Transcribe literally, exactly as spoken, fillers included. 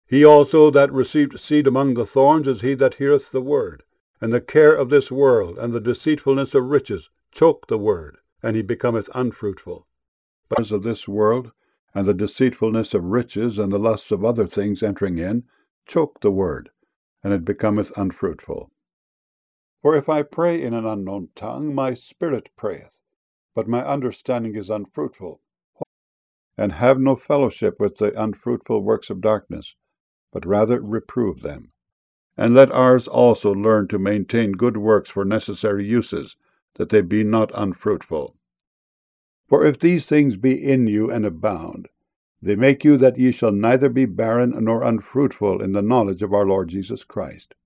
He also that received seed among the thorns is he that heareth the word, and the care of this world and the deceitfulness of riches choke the word, and he becometh unfruitful. But of this world and the deceitfulness of riches and the lusts of other things entering in choke the word, and it becometh unfruitful. For if I pray in an unknown tongue, my spirit prayeth, but my understanding is unfruitful, and have no fellowship with the unfruitful works of darkness, but rather reprove them. And let ours also learn to maintain good works for necessary uses, that they be not unfruitful. For if these things be in you and abound, they make you that ye shall neither be barren nor unfruitful in the knowledge of our Lord Jesus Christ.